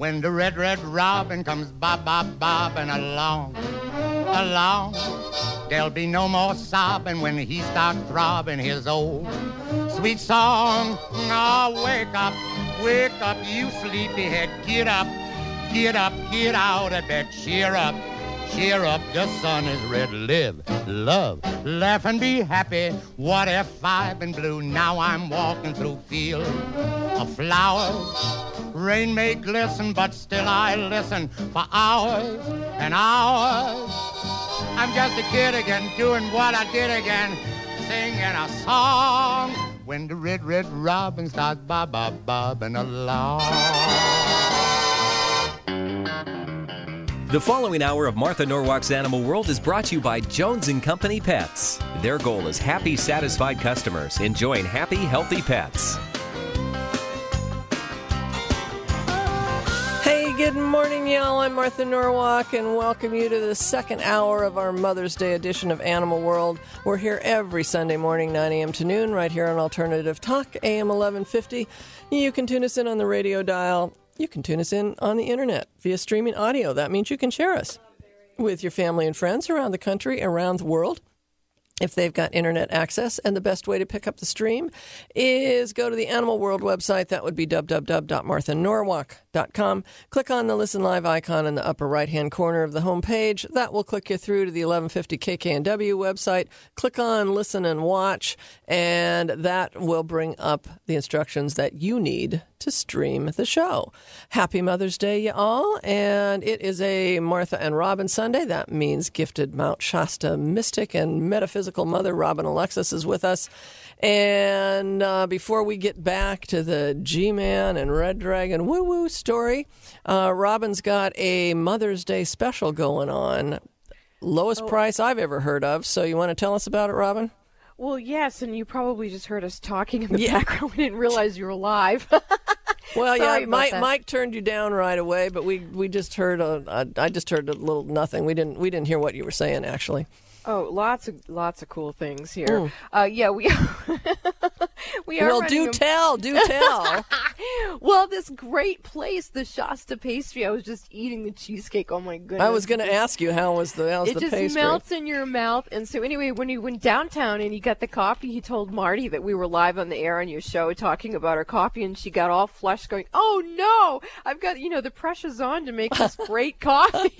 when the red, red robin comes bobbing along, along. There'll be no more sobbing when he starts throbbing his old sweet song. Oh, wake up, you sleepyhead. Get up, get out of bed. Cheer up, the sun is red. Live, love, laugh and be happy. What if I've been blue? Now I'm walking through fields of flowers. Rain may glisten, but still I listen for hours and hours. I'm just a kid again, doing what I did again, singing a song when the red, red robin starts bobbing along. The following hour of Martha Norwalk's Animal World is brought to you by Jones & Company Pets. Their goal is happy, satisfied customers enjoying happy, healthy pets. Hey, good morning, y'all. I'm Martha Norwalk, and welcome you to the second hour of our Mother's Day edition of Animal World. We're here every Sunday morning, 9 a.m. to noon, right here on Alternative Talk, AM 1150. You can tune us in on the radio dial. You can tune us in on the internet via streaming audio. That means you can share us with your family and friends around the country, around the world, if they've got internet access. And the best way to pick up the stream is go to the Animal World website. That would be www.marthanorwalk.com. Click on the Listen Live icon in the upper right-hand corner of the homepage. That will click you through to the 1150 KKNW website. Click on Listen and Watch, and that will bring up the instructions that you need to stream the show. Happy Mother's Day, y'all. And it is a Martha and Robin Sunday. That means gifted Mount Shasta mystic and metaphysical mother Robin Alexis is with us. And before we get back to the G-Man and Red Dragon woo-woo story, Robin's got a Mother's Day special going on. Lowest price I've ever heard of. So you want to tell us about it, Robin? Well, yes, and you probably just heard us talking in the background. We didn't realize you were live. Well, yeah, Mike turned you down right away, but we just heard I just heard a little nothing. We didn't hear what you were saying, actually. Oh, lots of cool things here. Yeah, we we are. Well, do tell. Well, this great place, the Shasta Pastry. I was just eating the cheesecake. Oh my goodness! I was going to ask you how's the pastry? It just melts in your mouth. And so anyway, when he went downtown and he got the coffee, he told Marty that we were live on the air on your show talking about our coffee, and she got all flushed, going, "Oh no, I've got the pressure's on to make this great coffee."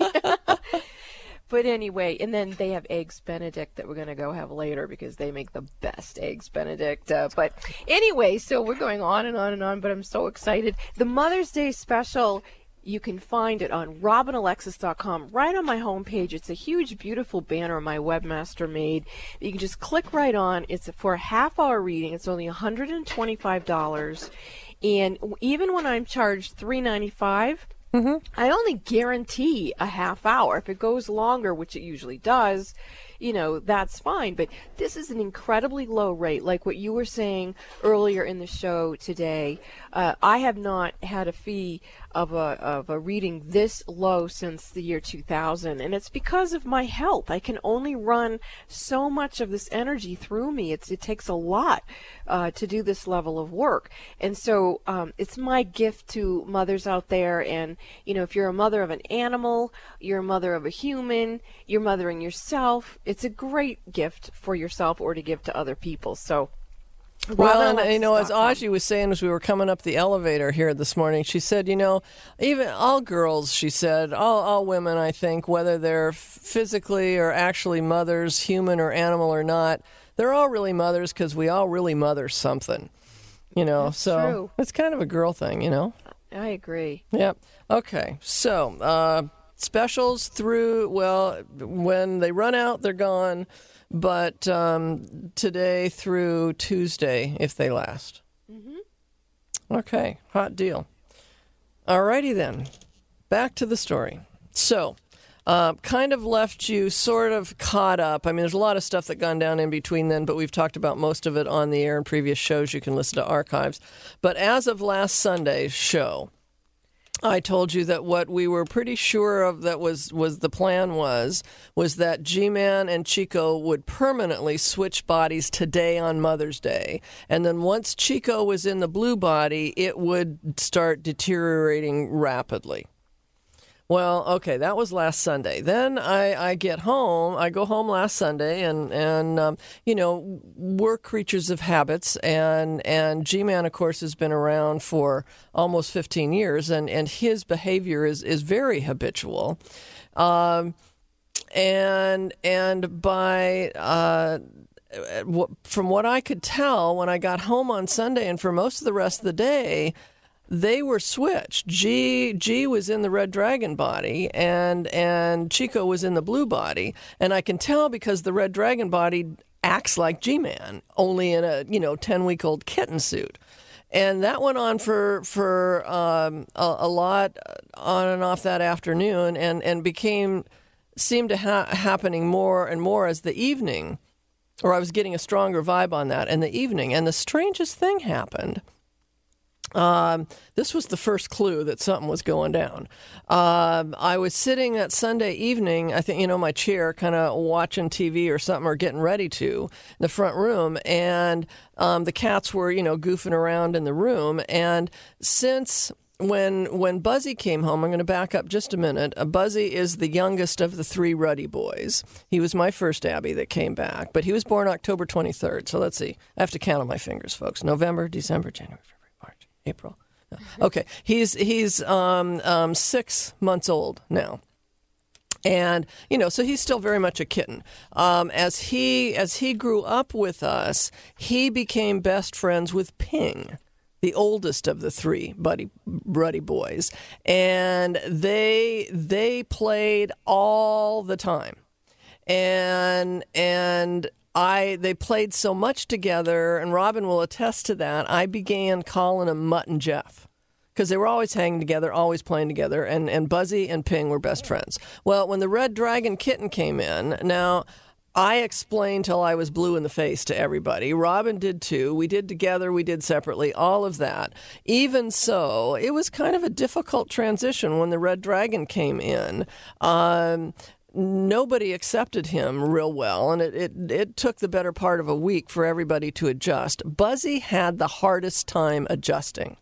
But anyway, and then they have Eggs Benedict that we're going to go have later because they make the best Eggs Benedict. But anyway, so we're going on and on and on, but I'm so excited. The Mother's Day special, you can find it on RobinAlexis.com, right on my homepage. It's a huge, beautiful banner my webmaster made. You can just click right on. It's for a half-hour reading. It's only $125. And even when I'm charged $395, I only guarantee a half hour. If it goes longer, which it usually does, that's fine. But this is an incredibly low rate. Like what you were saying earlier in the show today, I have not had a fee of a reading this low since the year 2000, and it's because of my health. I can only run so much of this energy through me. It takes a lot to do this level of work, and so it's my gift to mothers out there. And if you're a mother of an animal, you're a mother of a human, you're mothering yourself, it's a great gift for yourself or to give to other people. So well, and as Audrey was saying as we were coming up the elevator here this morning, she said, even all girls, she said, all women, I think, whether they're physically or actually mothers, human or animal or not, they're all really mothers because we all really mother something, That's so true. It's kind of a girl thing, I agree. Yep. Okay. So, specials through, when they run out, they're gone. But today through Tuesday, if they last. Okay, hot deal. All righty then, back to the story. So, kind of left you sort of caught up. I mean, there's a lot of stuff that gone down in between then, but we've talked about most of it on the air in previous shows. You can listen to archives. But as of last Sunday's show, I told you that what we were pretty sure of that was the plan was that G-Man and Chico would permanently switch bodies today on Mother's Day. And then once Chico was in the blue body, it would start deteriorating rapidly. Well, okay, that was last Sunday. Then I get home. I go home last Sunday, and we're creatures of habits, and G-Man, of course, has been around for almost 15 years, and his behavior is very habitual. And by from what I could tell when I got home on Sunday and for most of the rest of the day, they were switched. G was in the Red Dragon body, and Chico was in the blue body. And I can tell because the Red Dragon body acts like G-Man, only in a 10-week-old kitten suit. And that went on for a lot on and off that afternoon, and seemed to happening more and more as the evening, or I was getting a stronger vibe on that in the evening. And the strangest thing happened. This was the first clue that something was going down. I was sitting that Sunday evening, I think, my chair, kind of watching TV or something, or getting ready to, in the front room, and the cats were, goofing around in the room. And since when Buzzy came home, I'm going to back up just a minute. Buzzy is the youngest of the three Ruddy boys. He was my first Abby that came back, but he was born October 23rd. So let's see. I have to count on my fingers, folks. November, December, January, February, March, April. Okay, he's 6 months old now. And, so he's still very much a kitten. As he grew up with us, he became best friends with Ping, the oldest of the three Ruddy boys. And they played all the time. And they played so much together, and Robin will attest to that, I began calling him Mutt and Jeff, because they were always hanging together, always playing together, and Buzzy and Ping were best friends. Well, when the Red Dragon kitten came in, now, I explained till I was blue in the face to everybody. Robin did too. We did together, we did separately, all of that. Even so, it was kind of a difficult transition when the Red Dragon came in. Nobody accepted him real well, and it took the better part of a week for everybody to adjust. Buzzy had the hardest time adjusting.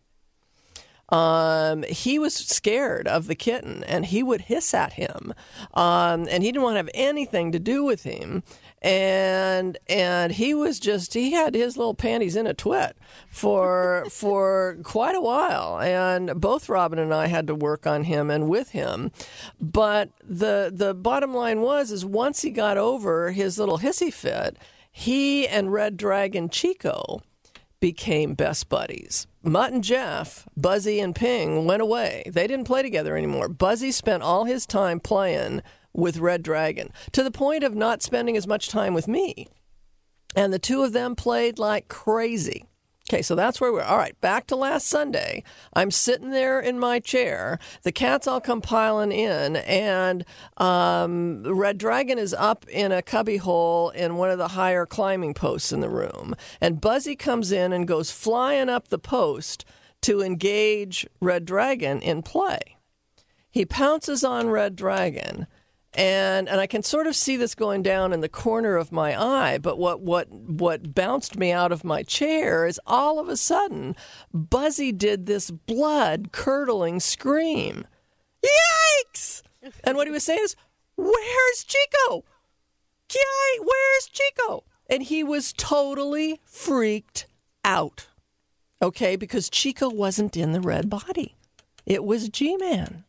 He was scared of the kitten, and he would hiss at him, and he didn't want to have anything to do with him. And he had his little panties in a twit for quite a while. And both Robin and I had to work on him and with him. But the bottom line was once he got over his little hissy fit, he and Red Dragon Chico became best buddies. Mutt and Jeff, Buzzy and Ping went away. They didn't play together anymore. Buzzy spent all his time playing with Red Dragon, to the point of not spending as much time with me. And the two of them played like crazy. Okay, so that's where we're. All right, back to last Sunday. I'm sitting there in my chair. The cats all come piling in, and Red Dragon is up in a cubby hole in one of the higher climbing posts in the room. And Buzzy comes in and goes flying up the post to engage Red Dragon in play. He pounces on Red Dragon, and I can sort of see this going down in the corner of my eye, but what bounced me out of my chair is all of a sudden, Buzzy did this blood-curdling scream. Yikes! And what he was saying is, where's Chico? Where's Chico? And he was totally freaked out, okay, because Chico wasn't in the red body. It was G-Man.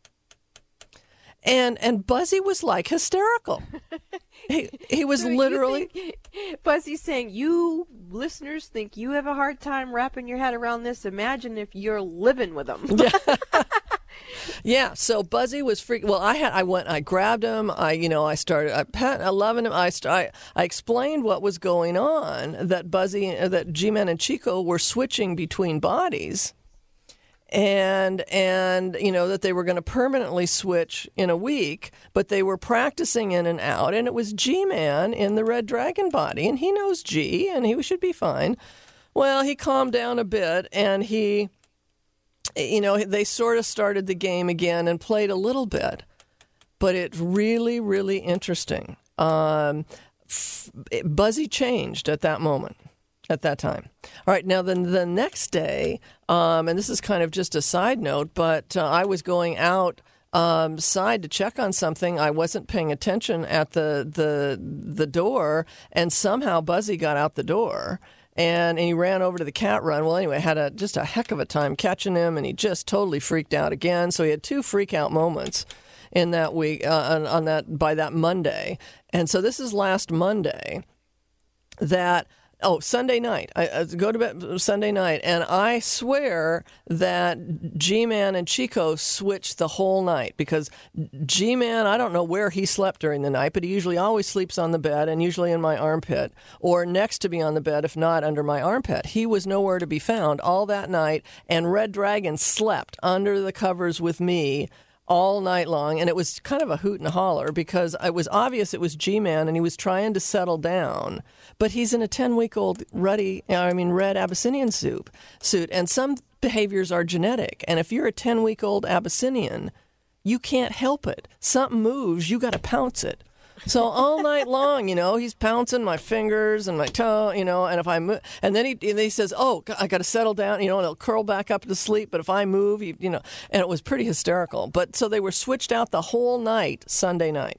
And Buzzy was like hysterical. He was literally. Buzzy's saying, you listeners think you have a hard time wrapping your head around this. Imagine if you're living with them. Yeah. So Buzzy was freaked. Well, I grabbed him. I started loving him. I explained what was going on, that G-Man and Chico were switching between bodies. And that they were going to permanently switch in a week, but they were practicing in and out, and it was G-Man in the Red Dragon body, and he knows G, and he should be fine. Well, he calmed down a bit, and he they sort of started the game again and played a little bit. But it's really, really interesting. Buzzy changed at that moment, at that time. All right, now then the next day, and this is kind of just a side note, but I was going out side to check on something. I wasn't paying attention at the door, and somehow Buzzy got out the door. And he ran over to the cat run. Well, anyway, had just a heck of a time catching him, and he just totally freaked out again. So he had 2 freak out moments in that week by that Monday. And so this is last Monday Sunday night. I go to bed Sunday night, and I swear that G-Man and Chico switched the whole night, because G-Man, I don't know where he slept during the night, but he usually always sleeps on the bed, and usually in my armpit or next to me on the bed, if not under my armpit. He was nowhere to be found all that night, and Red Dragon slept under the covers with me all night long, and it was kind of a hoot and holler, because it was obvious it was G-Man, and he was trying to settle down. But he's in a 10-week-old red Abyssinian suit, and some behaviors are genetic. And if you're a 10-week-old Abyssinian, you can't help it. Something moves, you got to pounce it. So all night long, he's pouncing my fingers and my toe, and if I move, and then he says, "Oh, I got to settle down," and he'll curl back up to sleep. But if I move, and it was pretty hysterical. But so they were switched out the whole night, Sunday night.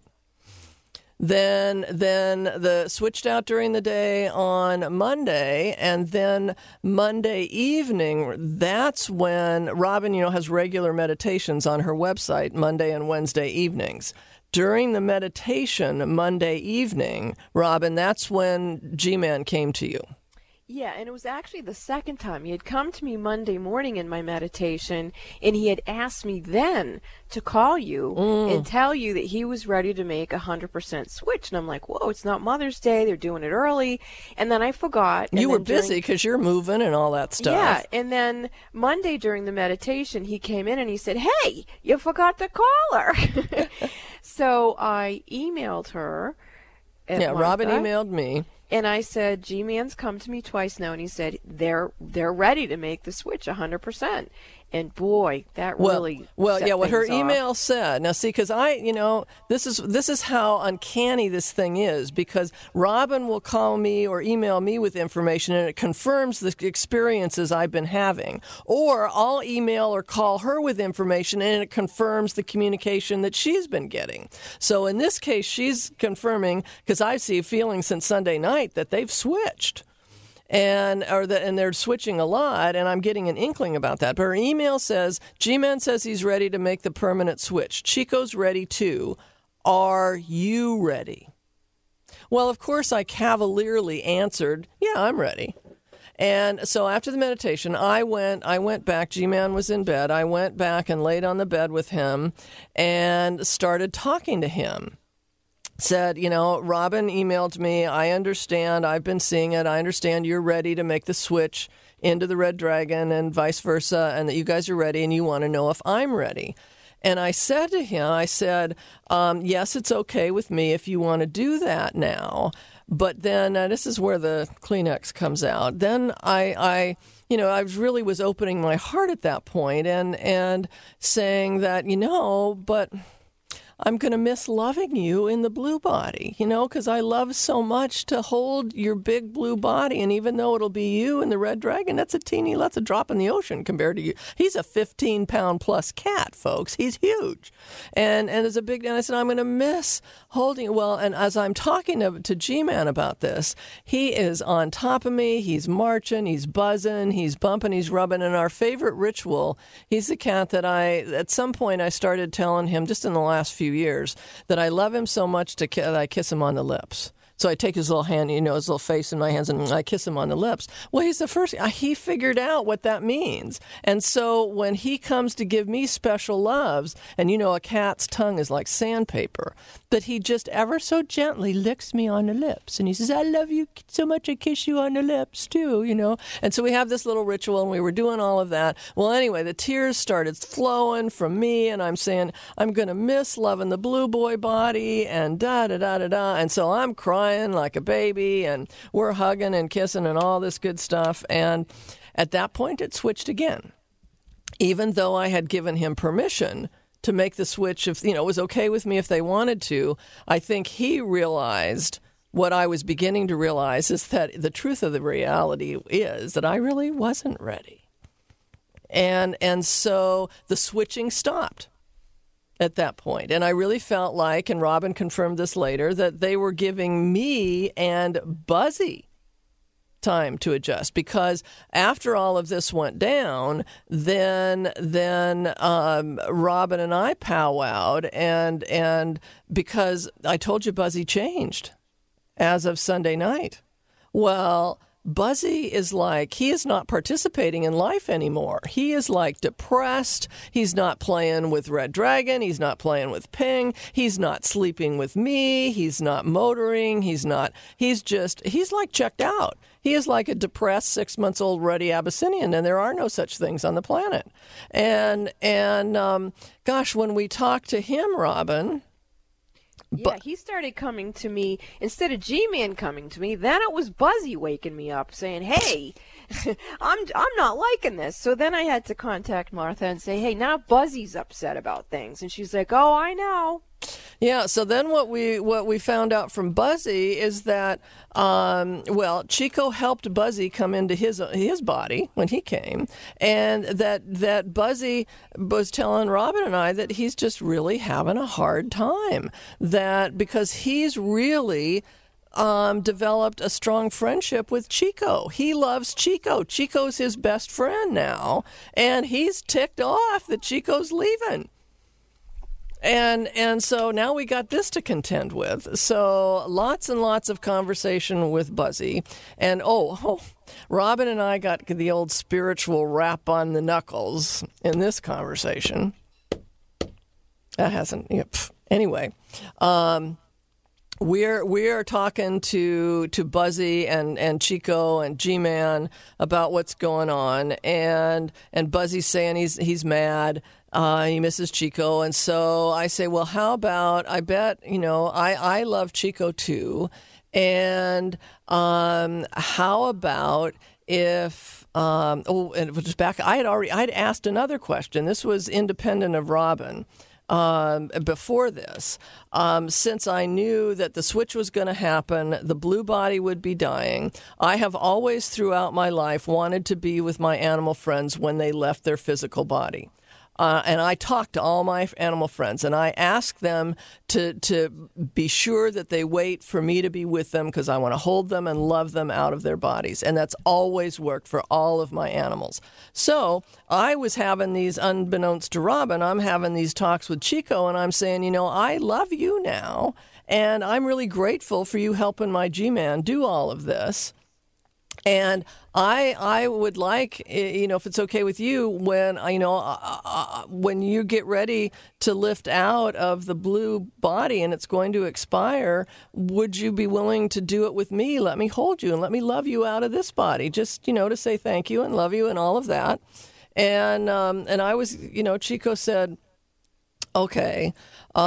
Then the switched out during the day on Monday, and then Monday evening, that's when Robin, has regular meditations on her website, Monday and Wednesday evenings. During the meditation Monday evening, Robin, that's when G-Man came to you. Yeah, and it was actually the second time. He had come to me Monday morning in my meditation, and he had asked me then to call you and tell you that he was ready to make 100% switch. And I'm like, whoa, it's not Mother's Day. They're doing it early. And then I forgot. You were busy because you're moving and all that stuff. Yeah, and then Monday during the meditation, he came in and he said, "Hey, you forgot to call her." So I emailed her. Robin emailed me. And I said, G-Man's come to me twice now, and he said they're ready to make the switch 100%. And boy, that really what her off. email said. Now, see, because this is how uncanny this thing is, because Robin will call me or email me with information, and it confirms the experiences I've been having. Or I'll email or call her with information, and it confirms the communication that she's been getting. So in this case, she's confirming, because I see feeling since Sunday night that they've switched. And they're switching a lot, and I'm getting an inkling about that. But her email says, G-Man says he's ready to make the permanent switch. Chico's ready too. Are you ready? Well, of course, I cavalierly answered, yeah, I'm ready. And so after the meditation, I went back. G-Man was in bed. I went back and laid on the bed with him and started talking to him. Said, Robin emailed me. I understand. I've been seeing it. I understand you're ready to make the switch into the Red Dragon and vice versa, and that you guys are ready and you want to know if I'm ready. And I said to him, yes, it's okay with me if you want to do that now. But then this is where the Kleenex comes out. Then I really was opening my heart at that point and saying that, but I'm going to miss loving you in the blue body, because I love so much to hold your big blue body. And even though it'll be you and the Red Dragon, that's a drop in the ocean compared to you. He's a 15-pound plus cat, folks. He's huge. And I said, I'm going to miss holding. Well, and as I'm talking to G-Man about this, he is on top of me. He's marching. He's buzzing. He's bumping. He's rubbing. And our favorite ritual, he's the cat that at some point I started telling him just in the last few years that I love him so much that I kiss him on the lips. So I take his little hand, his little face in my hands, and I kiss him on the lips. Well, he's the first. He figured out what that means. And so when he comes to give me special loves, and a cat's tongue is like sandpaper, but he just ever so gently licks me on the lips. And he says, I love you so much, I kiss you on the lips too, And so we have this little ritual, and we were doing all of that. Well, anyway, the tears started flowing from me, and I'm saying, I'm going to miss loving the blue boy body, and da-da-da-da-da. And so I'm crying like a baby, and we're hugging and kissing and all this good stuff. And at that point, it switched again. even though I had given him permission to make the switch, if it was okay with me if they wanted to, I think he realized what I was beginning to realize, is that the truth of the reality is that I really wasn't ready. And so the switching stopped at that point. And I really felt like, and Robin confirmed this later, that they were giving me and Buzzy time to adjust, because after all of this went down, then Robin and I powwowed, and because I told you Buzzy changed as of Sunday night. Well, Buzzy is he is not participating in life anymore. He is depressed. He's not playing with Red Dragon. He's not playing with Ping. He's not sleeping with me. He's not motoring. He's checked out. He is like a depressed 6-month-old ruddy Abyssinian, and there are no such things on the planet. And gosh, when we talked to him, Robin. Yeah, he started coming to me instead of G-Man coming to me. Then it was Buzzy waking me up, saying, "Hey, I'm not liking this." So then I had to contact Martha and say, "Hey, now Buzzy's upset about things," and she's like, "Oh, I know." Yeah. So then what we found out from Buzzy is that Chico helped Buzzy come into his body when he came, and that Buzzy was telling Robin and I that he's just really having a hard time, that because he's really developed a strong friendship with Chico. He loves Chico. Chico's his best friend now, and he's ticked off that Chico's leaving. And so now we got this to contend with. So lots and lots of conversation with Buzzy. And Robin and I got the old spiritual rap on the knuckles in this conversation. That hasn't... Anyway, we are talking to Buzzy and Chico and G-Man about what's going on. And Buzzy's saying he's mad. He misses Chico. And so I say, well, how about, I bet, I love Chico too. And how about if, and just back, I'd asked another question. This was independent of Robin. Before this, since I knew that the switch was going to happen, the blue body would be dying, I have always throughout my life wanted to be with my animal friends when they left their physical body. And I talked to all my animal friends, and I asked them to be sure that they wait for me to be with them, because I want to hold them and love them out of their bodies. And that's always worked for all of my animals. So I was having these, unbeknownst to Robin, I'm having these talks with Chico, and I'm saying, I love you now, and I'm really grateful for you helping my G-Man do all of this. And I would like, if it's okay with you, when when you get ready to lift out of the blue body and it's going to expire, would you be willing to do it with me? Let me hold you and let me love you out of this body, just to say thank you and love you and all of that. And I was, Chico said, okay.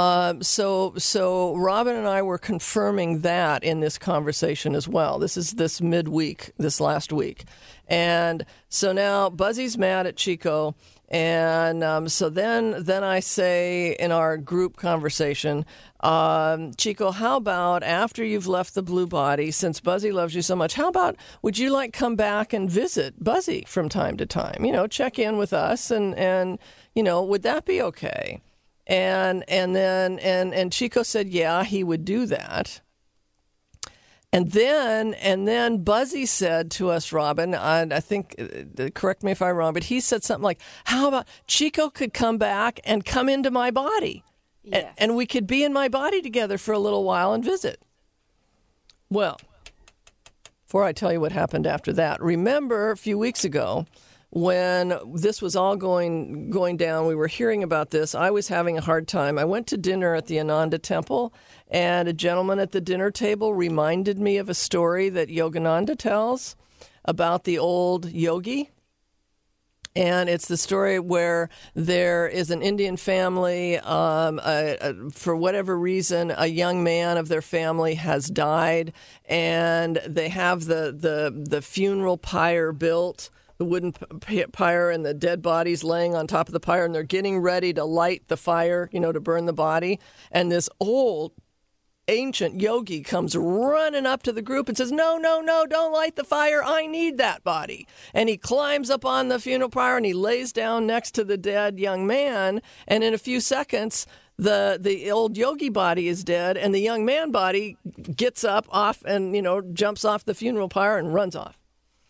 So Robin and I were confirming that in this conversation as well. This is this midweek, this last week. And so now Buzzy's mad at Chico. And so then I say in our group conversation, Chico, how about after you've left the blue body, since Buzzy loves you so much, how about would you come back and visit Buzzy from time to time? Check in with us and would that be okay? And then Chico said, yeah, he would do that. And then Buzzy said to us, Robin, I think, correct me if I'm wrong, but he said something like, how about Chico could come back and come into my body? Yes. And we could be in my body together for a little while and visit. Well, before I tell you what happened after that, remember a few weeks ago, when this was all going down, we were hearing about this, I was having a hard time. I went to dinner at the Ananda Temple, and a gentleman at the dinner table reminded me of a story that Yogananda tells about the old yogi. And it's the story where there is an Indian family, for whatever reason, a young man of their family has died, and they have the funeral pyre built the wooden pyre and the dead bodies laying on top of the pyre, and they're getting ready to light the fire, to burn the body. And this old ancient yogi comes running up to the group and says, no, don't light the fire. I need that body. And he climbs up on the funeral pyre and he lays down next to the dead young man. And in a few seconds, the old yogi body is dead, and the young man body gets up off and, jumps off the funeral pyre and runs off.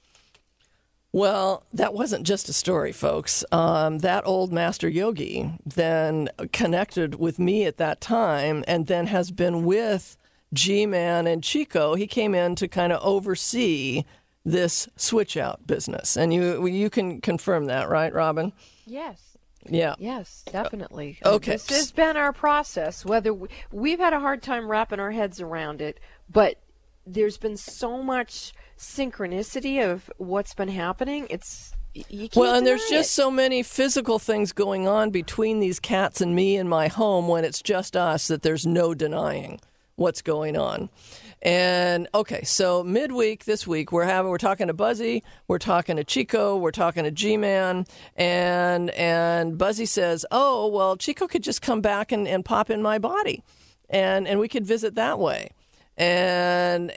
Well, that wasn't just a story, folks. That old master yogi then connected with me at that time and then has been with G-Man and Chico. He came in to kind of oversee this switch-out business. And you can confirm that, right, Robin? Yes. Yeah. Yes, definitely. Okay. This has been our process. Whether we've had a hard time wrapping our heads around it, but there's been so much synchronicity of what's been happening. You can't and there's deny just so many physical things going on between these cats and me in my home when it's just us that there's no denying what's going on. And okay, so midweek this week we're talking to Buzzy, we're talking to Chico, we're talking to G-Man, and Buzzy says, "Oh, well, Chico could just come back and pop in my body, and we could visit that way." And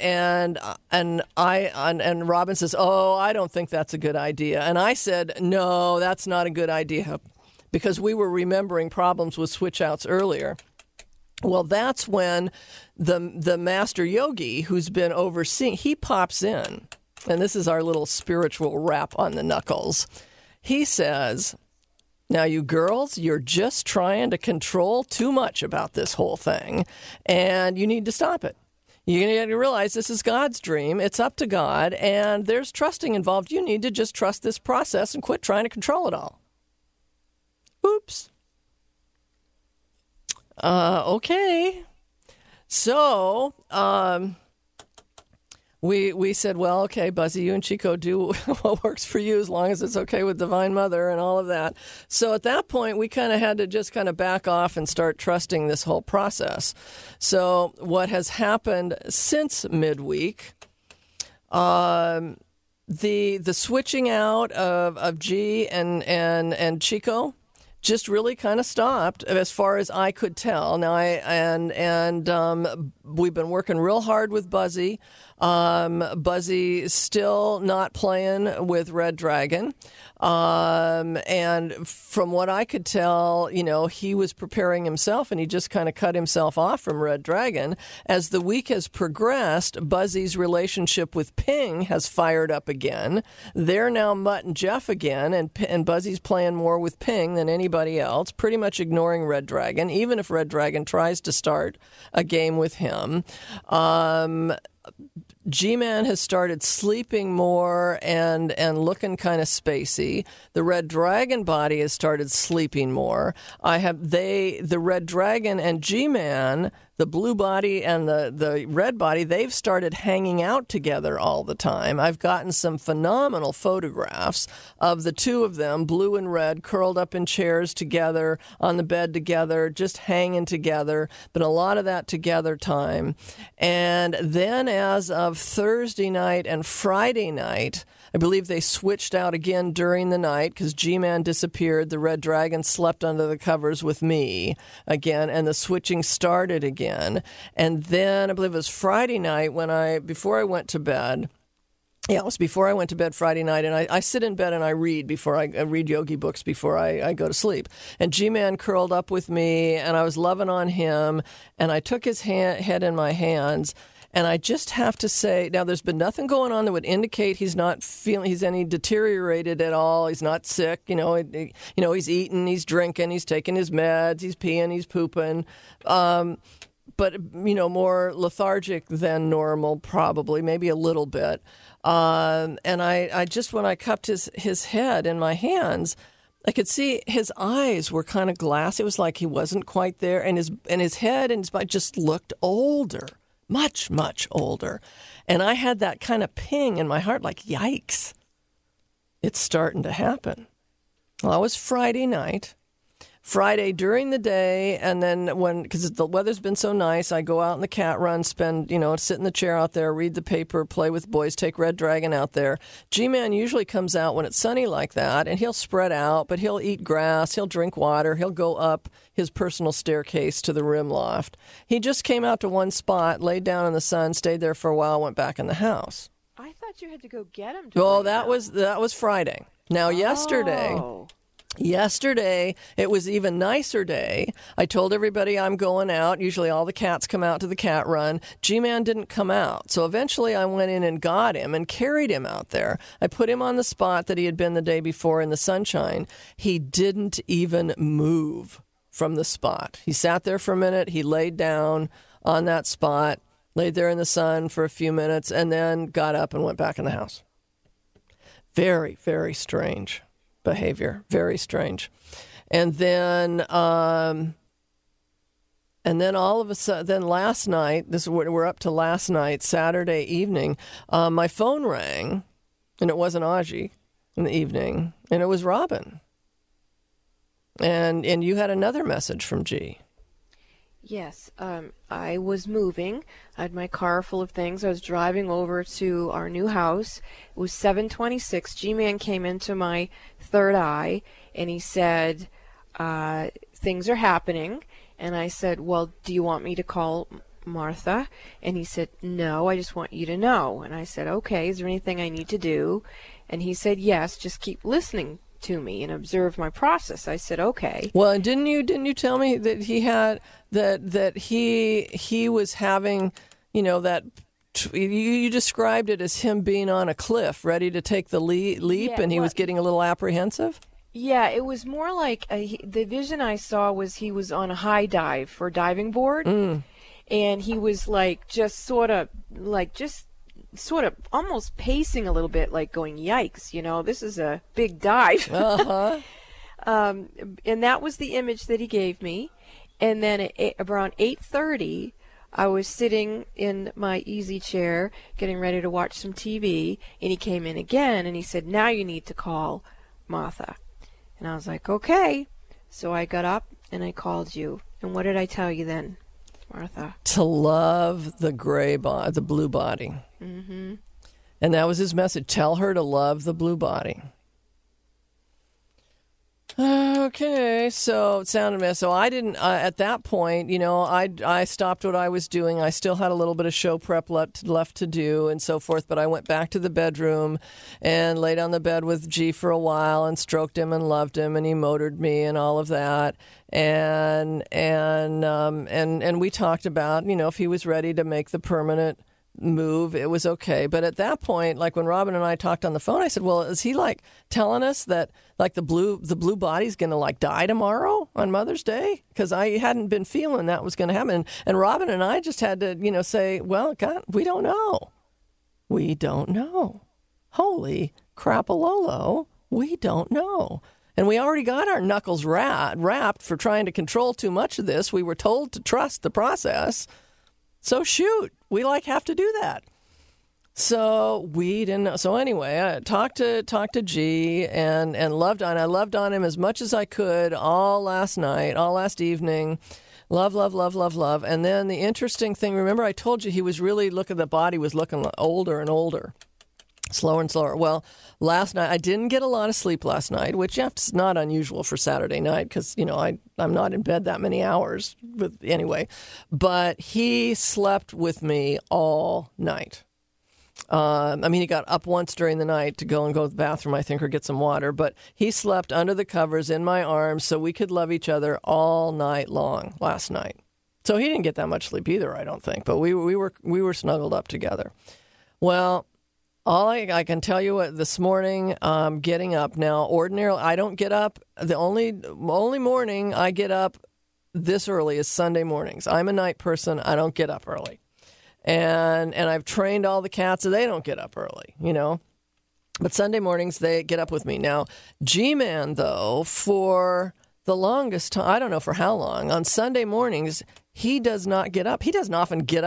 Robin says, "Oh, I don't think that's a good idea." And I said, "No, that's not a good idea," because we were remembering problems with switch outs earlier. Well, that's when the master yogi who's been overseeing, he pops in, and this is our little spiritual rap on the knuckles. He says, "Now, you girls, you're just trying to control too much about this whole thing, and you need to stop it. You need to realize this is God's dream. It's up to God, and there's trusting involved. You need to just trust this process and quit trying to control it all." Oops. Okay. So, we said, well, okay, Buzzy, you and Chico do what works for you as long as it's okay with Divine Mother and all of that. So at that point, we kind of had to just kind of back off and start trusting this whole process. So what has happened since midweek, the switching out of G and Chico just really kind of stopped as far as I could tell. Now we've been working real hard with Buzzy. Buzzy still not playing with Red Dragon. And from what I could tell, he was preparing himself and he just kind of cut himself off from Red Dragon. As the week has progressed, Buzzy's relationship with Ping has fired up again. They're now Mutt and Jeff again, and Buzzy's playing more with Ping than anybody else, pretty much ignoring Red Dragon, even if Red Dragon tries to start a game with him. G-Man has started sleeping more and looking kind of spacey. The Red Dragon body has started sleeping more. The Red Dragon and G-Man, the blue body and the red body, they've started hanging out together all the time. I've gotten some phenomenal photographs of the two of them, blue and red, curled up in chairs together, on the bed together, just hanging together. Been a lot of that together time. And then as of Thursday night and Friday night, I believe they switched out again during the night because G-Man disappeared. The Red Dragon slept under the covers with me again, and the switching started again. And then I believe it was Friday night before I went to bed. Yeah, it was before I went to bed Friday night, and I sit in bed and I read read yogi books before I go to sleep. And G-Man curled up with me, and I was loving on him, and I took his head in my hands. And I just have to say, now there's been nothing going on that would indicate he's any deteriorated at all. He's not sick. He's eating, he's drinking, he's taking his meds, he's peeing, he's pooping. But, more lethargic than normal, probably, maybe a little bit. And I just, when I cupped his head in my hands, I could see his eyes were kind of glassy. It was like he wasn't quite there. And his head and his body just looked older. Much, much older. And I had that kind of ping in my heart, like, yikes, it's starting to happen. Well, that was Friday night. Friday during the day, and then because the weather's been so nice, I go out in the cat run, sit in the chair out there, read the paper, play with boys, take Red Dragon out there. G-Man usually comes out when it's sunny like that, and he'll spread out, but he'll eat grass, he'll drink water, he'll go up his personal staircase to the rim loft. He just came out to one spot, laid down in the sun, stayed there for a while, went back in the house. I thought you had to go get him. Well, that was Friday. Now, Yesterday, it was even nicer day. I told everybody I'm going out. Usually all the cats come out to the cat run. G-Man didn't come out. So eventually I went in and got him and carried him out there. I put him on the spot that he had been the day before in the sunshine. He didn't even move from the spot. He sat there for a minute. He laid down on that spot, laid there in the sun for a few minutes, and then got up and went back in the house. Very, very strange behavior. Very strange. And then all of a sudden, then last night, we're up to last night, Saturday evening, my phone rang, and it wasn't Audrey in the evening, and it was Robin. And you had another message from G. Yes, I was moving. I had my car full of things. I was driving over to our new house. It was 7:26. G-Man came into my third eye, and he said, things are happening. And I said, well, do you want me to call Martha? And he said, no, I just want you to know. And I said, okay, is there anything I need to do? And he said, yes, just keep listening to me and observe my process. I said, okay. Well, and didn't you tell me that he had that he was having, that you described it as him being on a cliff, ready to take the leap, and he was getting a little apprehensive? Yeah, it was more like the vision I saw was he was on a high dive for a diving board, and he was just sort of almost pacing a little bit, like going, yikes, this is a big dive. Uh-huh. And that was the image that he gave me. And then around 8:30, I was sitting in my easy chair getting ready to watch some TV, and he came in again, and he said, now you need to call Martha. And I was like, okay. So I got up, and I called you. And what did I tell you then, Martha? To love the the blue body. Mm-hmm. And that was his message. Tell her to love the blue body. Okay, so it sounded. So I didn't. At that point, I stopped what I was doing. I still had a little bit of show prep left to do and so forth. But I went back to the bedroom and laid on the bed with G for a while and stroked him and loved him, and he motored me and all of that. And we talked about if he was ready to make the permanent move, it was okay. But at that point, like when Robin and I talked on the phone, I said, well, is he telling us that the blue body's going to die tomorrow on Mother's Day? Because I hadn't been feeling that was going to happen. And Robin and I just had to, say, well, God, we don't know. We don't know. Holy crapalolo, we don't know. And we already got our knuckles wrapped for trying to control too much of this. We were told to trust the process. So shoot, we have to do that. So we didn't know. So anyway, I talked to G and loved on. I loved on him as much as I could all last evening. Love. And then the interesting thing, remember I told you he was really the body was looking older and older. Slower and slower. Well, last night, I didn't get a lot of sleep last night, which is not unusual for Saturday night because, I'm not in bed that many hours. Anyway, but he slept with me all night. He got up once during the night to go to the bathroom, I think, or get some water. But he slept under the covers in my arms so we could love each other all night long last night. So he didn't get that much sleep either, I don't think. But we were snuggled up together. Well, all I can tell you this morning, getting up now. Ordinarily, I don't get up. The only morning I get up this early is Sunday mornings. I'm a night person. I don't get up early, and I've trained all the cats so they don't get up early. But Sunday mornings they get up with me. Now, G-Man though, for the longest time, I don't know for how long, on Sunday mornings he does not get up. He doesn't often get up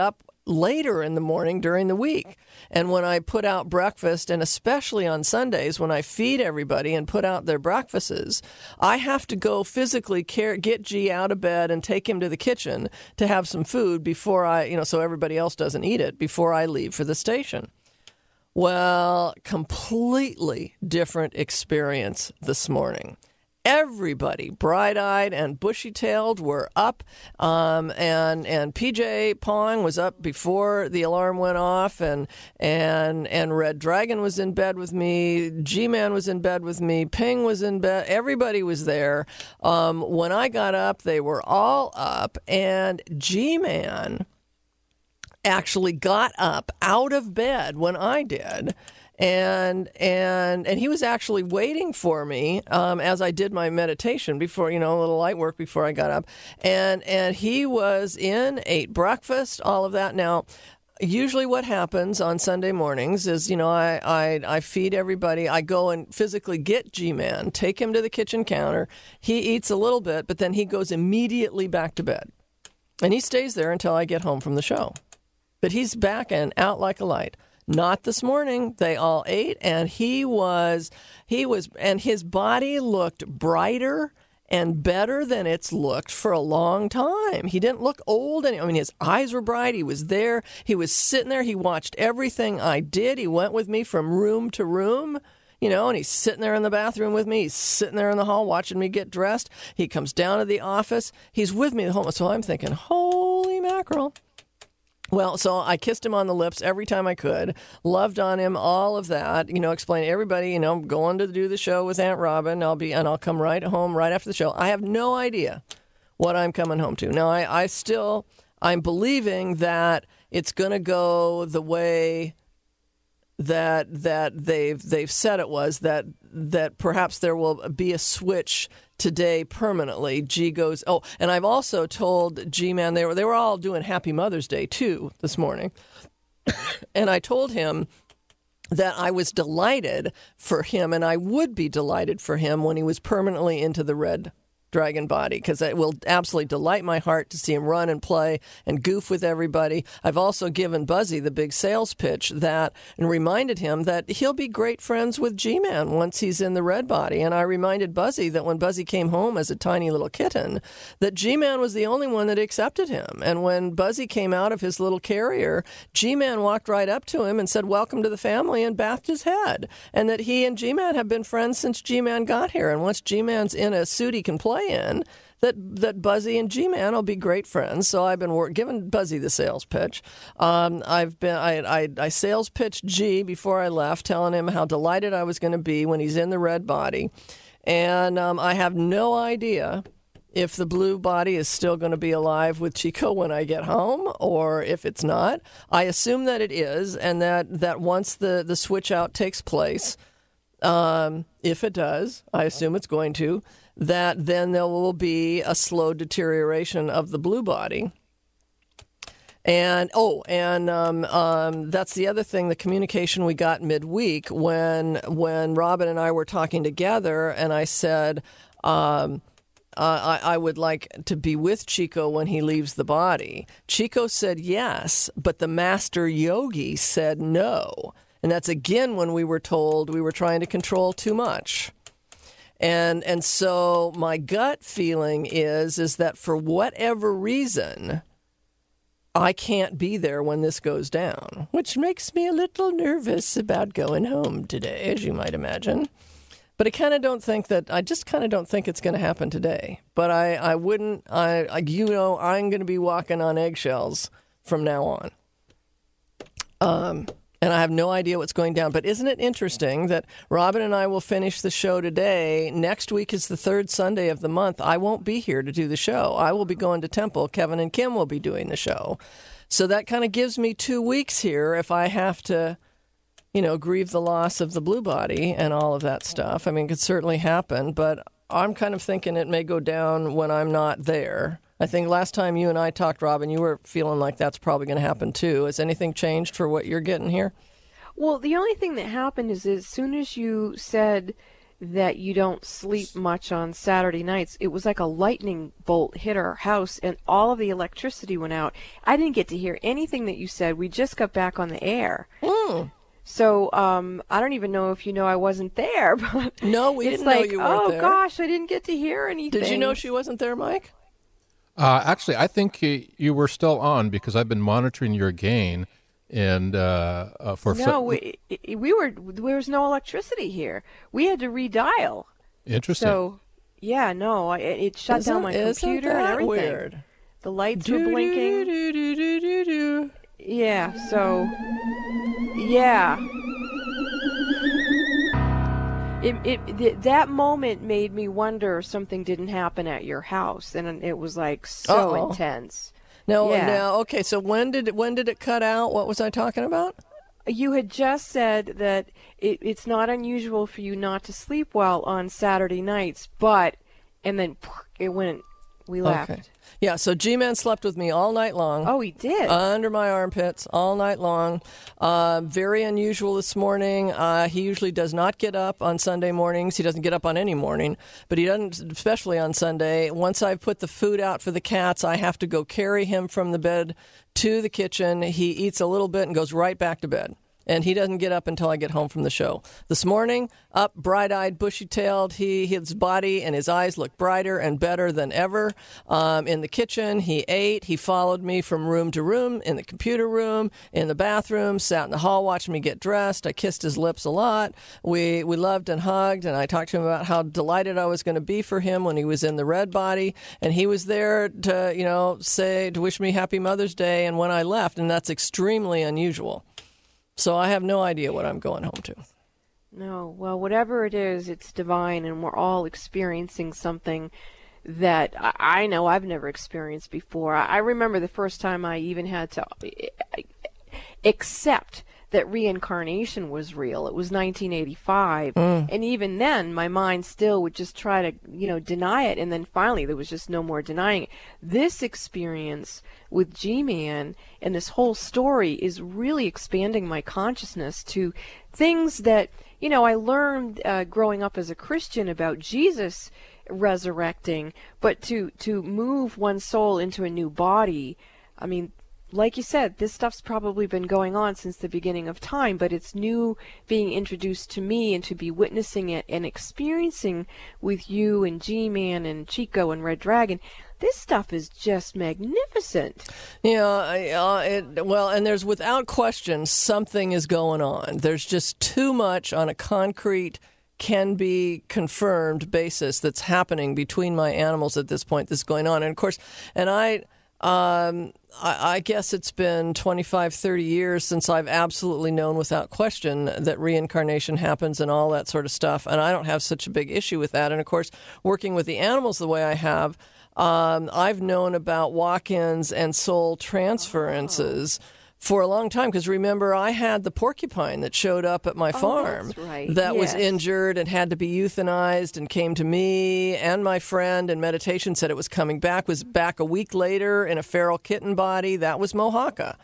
later in the morning during the week. And when I put out breakfast, and especially on Sundays when I feed everybody and put out their breakfasts, I have to go physically get G out of bed and take him to the kitchen to have some food before I, so everybody else doesn't eat it, before I leave for the station. Well, completely different experience this morning. Everybody, bright-eyed and bushy-tailed, were up, and PJ Pong was up before the alarm went off, and Red Dragon was in bed with me, G-Man was in bed with me, Ping was in bed, everybody was there. When I got up, they were all up, and G-Man actually got up out of bed when I did. And he was actually waiting for me as I did my meditation before, a little light work before I got up. And he was in, ate breakfast, all of that. Now, usually what happens on Sunday mornings is, I feed everybody. I go and physically get G-Man, take him to the kitchen counter. He eats a little bit, but then he goes immediately back to bed. And he stays there until I get home from the show. But he's back and out like a light. Not this morning. They all ate, and and his body looked brighter and better than it's looked for a long time. He didn't look old. His eyes were bright. He was there. He was sitting there. He watched everything I did. He went with me from room to room, and he's sitting there in the bathroom with me. He's sitting there in the hall watching me get dressed. He comes down to the office. He's with me the whole time. So I'm thinking, holy mackerel. Well, so I kissed him on the lips every time I could, loved on him, all of that, explained to everybody, I'm going to do the show with Aunt Robin. I'll come right home right after the show. I have no idea what I'm coming home to. Now, I'm believing that it's going to go the way that they've said it was, that perhaps there will be a switch today permanently. G goes, and I've also told G-Man, they were all doing Happy Mother's Day too this morning. And I told him that I was delighted for him, and I would be delighted for him when he was permanently into the Red Dragon body, because it will absolutely delight my heart to see him run and play and goof with everybody. I've also given Buzzy the big sales pitch and reminded him that he'll be great friends with G-Man once he's in the red body. And I reminded Buzzy that when Buzzy came home as a tiny little kitten, that G-Man was the only one that accepted him. And when Buzzy came out of his little carrier, G-Man walked right up to him and said, "Welcome to the family," and bathed his head. And that he and G-Man have been friends since G-Man got here. And once G-Man's in a suit he can play in, that Buzzy and G-Man will be great friends. So I've been giving Buzzy the sales pitch. I sales pitched G before I left, telling him how delighted I was going to be when he's in the red body. And I have no idea if the blue body is still going to be alive with Chico when I get home, or if it's not. I assume that it is, and that once the switch out takes place, if it does, I assume it's going to, that then there will be a slow deterioration of the blue body. And that's the other thing, the communication we got midweek when Robin and I were talking together, and I said, I would like to be with Chico when he leaves the body. Chico said yes, but the master yogi said no. And that's again when we were told we were trying to control too much. And so my gut feeling is that for whatever reason, I can't be there when this goes down, which makes me a little nervous about going home today, as you might imagine. But I just kind of don't think it's going to happen today. But I'm going to be walking on eggshells from now on. And I have no idea what's going down. But isn't it interesting that Robin and I will finish the show today? Next week is the third Sunday of the month. I won't be here to do the show. I will be going to Temple. Kevin and Kim will be doing the show. So that kind of gives me 2 weeks here if I have to, grieve the loss of the blue body and all of that stuff. I mean, it could certainly happen, but I'm kind of thinking it may go down when I'm not there. I think last time you and I talked, Robin, you were feeling like that's probably going to happen too. Has anything changed for what you're getting here? Well, the only thing that happened is as soon as you said that you don't sleep much on Saturday nights. It was like a lightning bolt hit our house and all of the electricity went out. I didn't get to hear anything that you said. We just got back on the air. So I don't even know if you know I wasn't there. But no, we didn't know you weren't there. Oh, gosh, I didn't get to hear anything. Did you know she wasn't there, Mike? Actually, I think you were still on because I've been monitoring your gain. And we were. There was no electricity here. We had to redial. Interesting. So, yeah, no, it shut down my computer and everything. Weird. The lights were blinking. Yeah. So, yeah. That moment made me wonder if something didn't happen at your house, and it was like so intense. No, okay. So when did it cut out? What was I talking about? You had just said that it's not unusual for you not to sleep well on Saturday nights, and then it went. We left. Okay. Yeah, so G-Man slept with me all night long. Oh, he did? Under my armpits all night long. Very unusual this morning. He usually does not get up on Sunday mornings. He doesn't get up on any morning, but he doesn't, especially on Sunday. Once I've put the food out for the cats, I have to go carry him from the bed to the kitchen. He eats a little bit and goes right back to bed. And he doesn't get up until I get home from the show. This morning, up, bright-eyed, bushy-tailed. His body and his eyes look brighter and better than ever. In the kitchen, he ate. He followed me from room to room, in the computer room, in the bathroom, sat in the hall watching me get dressed. I kissed his lips a lot. We loved and hugged, and I talked to him about how delighted I was going to be for him when he was in the red body. And he was there to wish me Happy Mother's Day and when I left, and that's extremely unusual. So I have no idea what I'm going home to. No, well, whatever it is, it's divine, and we're all experiencing something that I know I've never experienced before. I remember the first time I even had to accept that reincarnation was real. It was 1985, and even then, my mind still would just try to, deny it, and then finally there was just no more denying it. This experience with G-Man and this whole story is really expanding my consciousness to things that, I learned growing up as a Christian about Jesus resurrecting, but to move one's soul into a new body, I mean, like you said, this stuff's probably been going on since the beginning of time, but it's new being introduced to me, and to be witnessing it and experiencing with you and G-Man and Chico and Red Dragon. This stuff is just magnificent. Yeah, and there's without question something is going on. There's just too much on a concrete, can be confirmed basis that's happening between my animals at this point that's going on. And of course, I guess it's been 25, 30 years since I've absolutely known without question that reincarnation happens and all that sort of stuff. And I don't have such a big issue with that. And of course, working with the animals the way I have, I've known about walk-ins and soul transferences for a long time, because remember, I had the porcupine that showed up at my farm that was injured and had to be euthanized, and came to me and my friend in meditation, said it was coming back, was back a week later in a feral kitten body. That was Mohaka.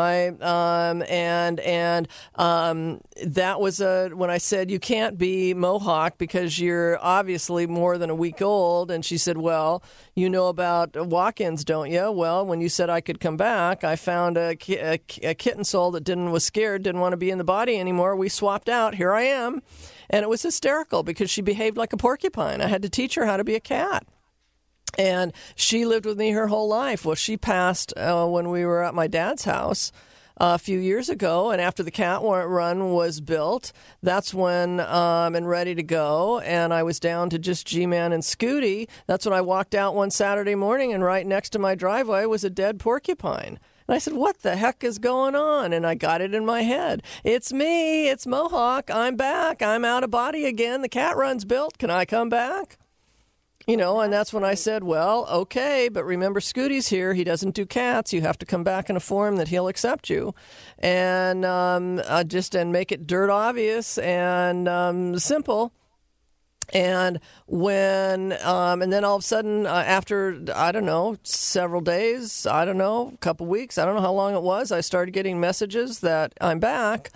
That was when I said, you can't be Mohawk because you're obviously more than a week old. And she said, well, you know about walk-ins, don't you? Well, when you said I could come back, I found a kitten soul that was scared, didn't want to be in the body anymore. We swapped out. Here I am. And it was hysterical because she behaved like a porcupine. I had to teach her how to be a cat. And she lived with me her whole life. Well, she passed when we were at my dad's house a few years ago, and after the cat run was built, that's when and ready to go, and I was down to just G-Man and Scooty. That's when I walked out one Saturday morning, and right next to my driveway was a dead porcupine. And I said, what the heck is going on? And I got it in my head. It's me. It's Mohawk. I'm back. I'm out of body again. The cat run's built. Can I come back? And that's when I said, well, okay, but remember Scooty's here. He doesn't do cats. You have to come back in a form that he'll accept you. And and make it dirt obvious and simple. And when, and then all of a sudden, after, I don't know, several days, a couple weeks, I don't know how long it was, I started getting messages that I'm back.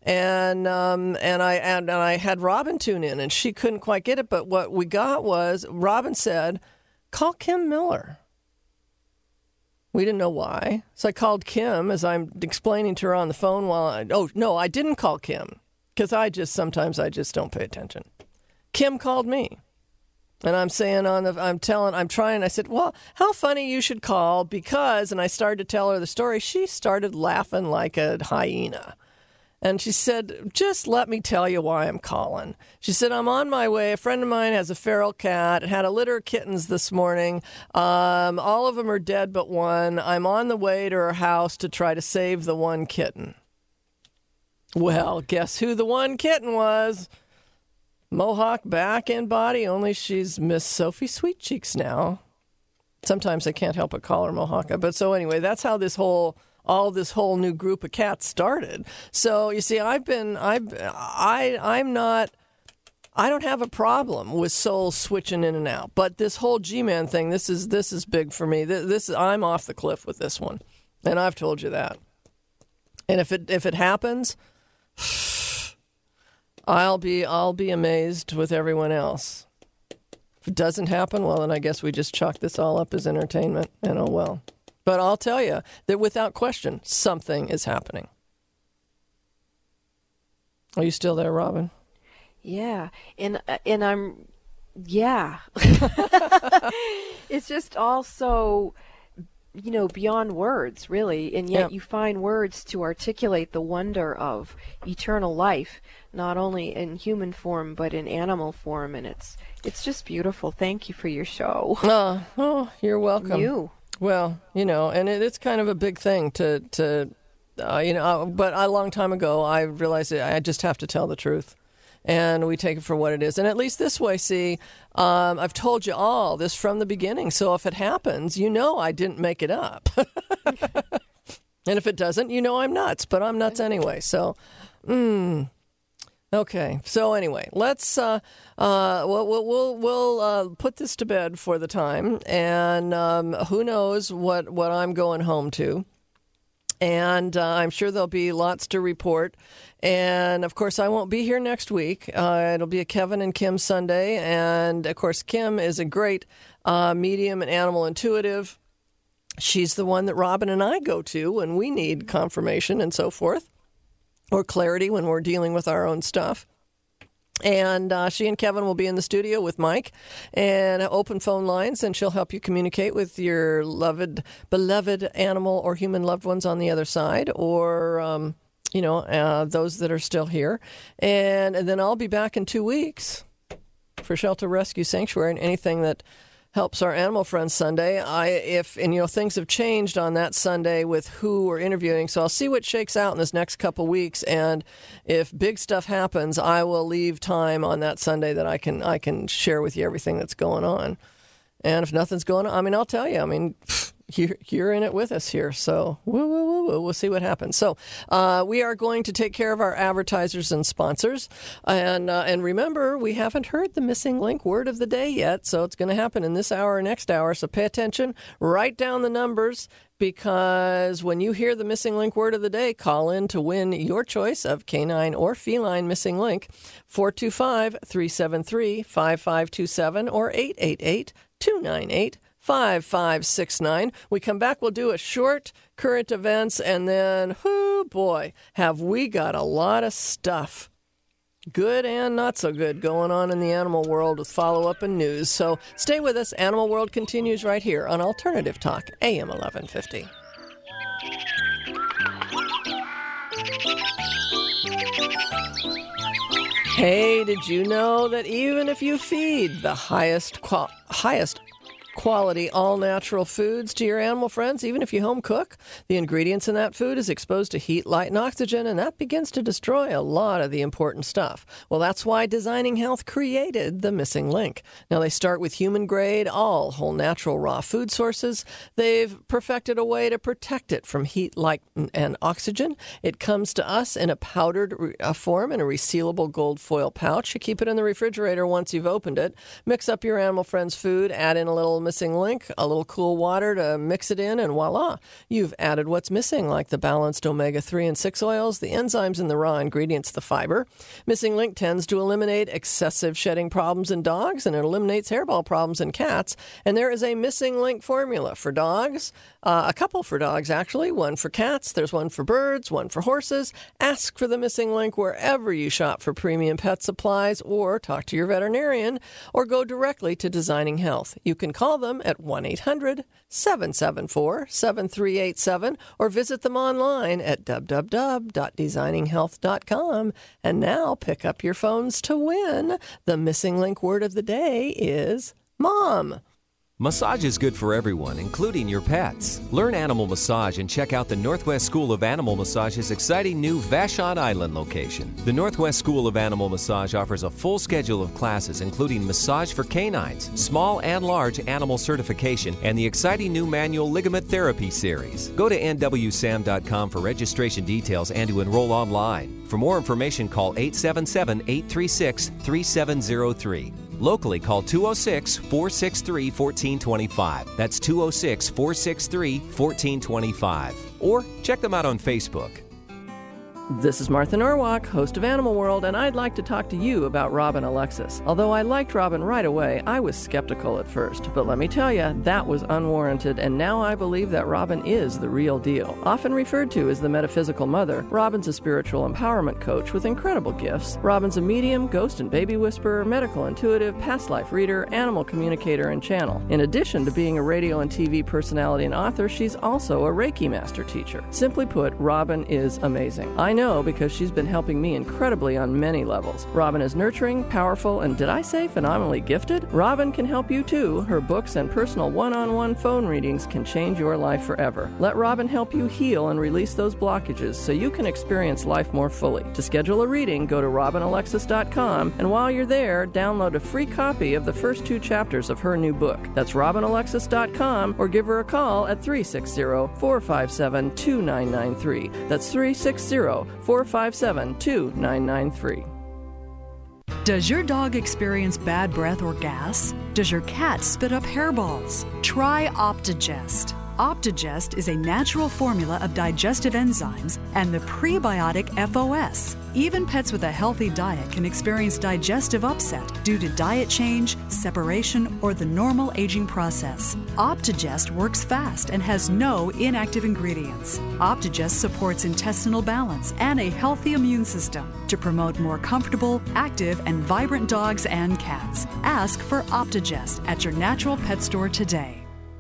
And I had Robin tune in, and she couldn't quite get it. But what we got was Robin said, "Call Kim Miller." We didn't know why, so I called Kim as I'm explaining to her on the phone. I didn't call Kim because sometimes I just don't pay attention. Kim called me, and I'm saying I said, "Well, how funny you should call because," and I started to tell her the story. She started laughing like a hyena. And she said, "Just let me tell you why I'm calling." She said, "I'm on my way. A friend of mine has a feral cat. It had a litter of kittens this morning. All of them are dead but one. I'm on the way to her house to try to save the one kitten." Well, guess who the one kitten was? Mohawk back and body, only she's Miss Sophie Sweetcheeks now. Sometimes I can't help but call her Mohawk. But so anyway, that's how this whole new group of cats started. So you see, I don't have a problem with souls switching in and out. But this whole G-Man thing, this is big for me. I'm off the cliff with this one, and I've told you that. And if it happens, I'll be amazed with everyone else. If it doesn't happen, well, then I guess we just chalk this all up as entertainment, and oh well. But I'll tell you that without question, something is happening. Are you still there, Robin? Yeah, and I'm, yeah. It's just all so, beyond words, really, and yet you find words to articulate the wonder of eternal life, not only in human form but in animal form, and it's just beautiful. Thank you for your show. Oh, you're welcome. Well, and it's kind of a big thing but a long time ago, I realized that I just have to tell the truth, and we take it for what it is. And at least this way, see, I've told you all this from the beginning, so if it happens, I didn't make it up. And if it doesn't, I'm nuts, but I'm nuts anyway, so, Okay, so anyway, let's we'll put this to bed for the time, and who knows what I'm going home to, and I'm sure there'll be lots to report, and of course I won't be here next week. It'll be a Kevin and Kim Sunday, and of course Kim is a great medium and animal intuitive. She's the one that Robin and I go to when we need confirmation and so forth, or clarity when we're dealing with our own stuff. And she and Kevin will be in the studio with Mike and open phone lines, and she'll help you communicate with your beloved animal or human loved ones on the other side, or, those that are still here. And then I'll be back in 2 weeks for Shelter Rescue Sanctuary and anything that helps our Animal Friends Sunday. Things have changed on that Sunday with who we're interviewing, so I'll see what shakes out in this next couple weeks. And if big stuff happens, I will leave time on that Sunday that I can share with you everything that's going on. And if nothing's going on, I'll tell you. You're in it with us here, so we'll see what happens. So we are going to take care of our advertisers and sponsors, and remember, we haven't heard the missing link word of the day yet, so it's going to happen in this hour or next hour. So pay attention, write down the numbers, because when you hear the missing link word of the day, call in to win your choice of canine or feline missing link. 425-373-5527 or 888-298-5569. We come back, we'll do a short current events, and then, oh boy, have we got a lot of stuff, good and not so good, going on in the animal world with follow-up and news. So stay with us. Animal World continues right here on Alternative Talk, AM 1150. Hey, did you know that even if you feed the highest quality all-natural foods to your animal friends, even if you home cook, the ingredients in that food is exposed to heat, light, and oxygen, and that begins to destroy a lot of the important stuff. Well, that's why Designing Health created the Missing Link. Now, they start with human-grade, all whole natural raw food sources. They've perfected a way to protect it from heat, light, and oxygen. It comes to us in a powdered form in a resealable gold foil pouch. You keep it in the refrigerator once you've opened it. Mix up your animal friend's food, add in a little Missing Missing Link, a little cool water to mix it in, and voila, you've added what's missing, like the balanced omega-3 and 6 oils, the enzymes in the raw ingredients, the fiber. Missing Link tends to eliminate excessive shedding problems in dogs, and it eliminates hairball problems in cats. And there is a Missing Link formula for dogs, a couple for dogs, actually, one for cats, there's one for birds, one for horses. Ask for the Missing Link wherever you shop for premium pet supplies, or talk to your veterinarian, or go directly to Designing Health. You can call them at 1-800-774-7387 or visit them online at www.designinghealth.com. And now pick up your phones to win. The Missing Link word of the day is Mom. Massage is good for everyone, including your pets. Learn animal massage and check out the Northwest School of Animal Massage's exciting new Vashon Island location. The Northwest School of Animal Massage offers a full schedule of classes, including massage for canines, small and large animal certification, and the exciting new manual ligament therapy series. Go to nwsam.com for registration details and to enroll online. For more information, call 877-836-3703. Locally, call 206-463-1425. That's 206-463-1425. Or check them out on Facebook. This is Martha Norwalk, host of Animal World, and I'd like to talk to you about Robin Alexis. Although I liked Robin right away, I was skeptical at first. But let me tell you, that was unwarranted, and now I believe that Robin is the real deal. Often referred to as the metaphysical mother, Robin's a spiritual empowerment coach with incredible gifts. Robin's a medium, ghost and baby whisperer, medical intuitive, past life reader, animal communicator, and channel. In addition to being a radio and TV personality and author, she's also a Reiki master teacher. Simply put, Robin is amazing. I know because she's been helping me incredibly on many levels. Robin is nurturing, powerful, and did I say phenomenally gifted? Robin can help you too. Her books and personal one-on-one phone readings can change your life forever. Let Robin help you heal and release those blockages so you can experience life more fully. To schedule a reading, go to robinalexis.com, and while you're there, download a free copy of the first 2 chapters of her new book. That's robinalexis.com, or give her a call at 360-457-2993. That's 360-457-2993. Does your dog experience bad breath or gas? Does your cat spit up hairballs? Try Optigest. Optigest is a natural formula of digestive enzymes and the prebiotic FOS. Even pets with a healthy diet can experience digestive upset due to diet change, separation, or the normal aging process. Optigest works fast and has no inactive ingredients. Optigest supports intestinal balance and a healthy immune system to promote more comfortable, active, and vibrant dogs and cats. Ask for Optigest at your natural pet store today.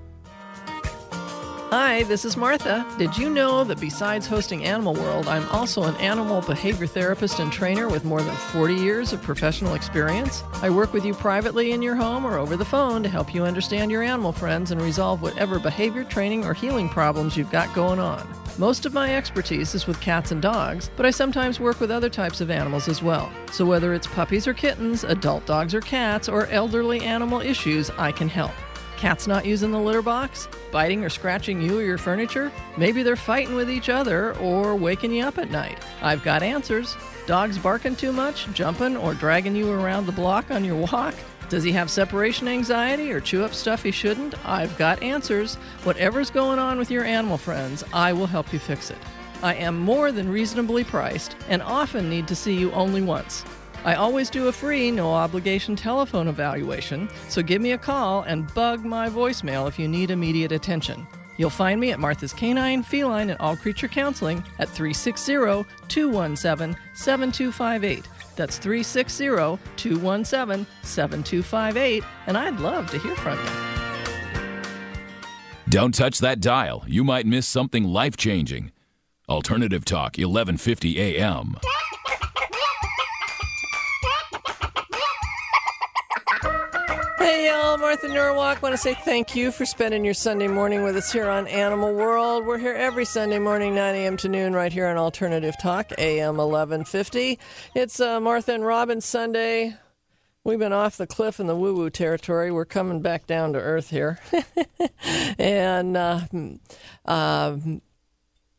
Hi, this is Martha. Did you know that besides hosting Animal World, I'm also an animal behavior therapist and trainer with more than 40 years of professional experience? I work with you privately in your home or over the phone to help you understand your animal friends and resolve whatever behavior, training, or healing problems you've got going on. Most of my expertise is with cats and dogs, but I sometimes work with other types of animals as well. So whether it's puppies or kittens, adult dogs or cats, or elderly animal issues, I can help. Cats not using the litter box? Biting or scratching you or your furniture? Maybe they're fighting with each other or waking you up at night. I've got answers. Dogs barking too much, jumping or dragging you around the block on your walk? Does he have separation anxiety or chew up stuff he shouldn't? I've got answers. Whatever's going on with your animal friends, I will help you fix it. I am more than reasonably priced and often need to see you only once. I always do a free, no-obligation telephone evaluation, so give me a call and bug my voicemail if you need immediate attention. You'll find me at Martha's Canine, Feline, and All Creature Counseling at 360-217-7258. That's 360-217-7258, and I'd love to hear from you. Don't touch that dial. You might miss something life-changing. Alternative Talk, 1150 AM. Hey y'all, Martha Norwalk. Want to say thank you for spending your Sunday morning with us here on Animal World. We're here every Sunday morning, 9 a.m. to noon, right here on Alternative Talk, AM 1150. It's Martha and Robin Sunday. We've been off the cliff in the woo-woo territory. We're coming back down to earth here. And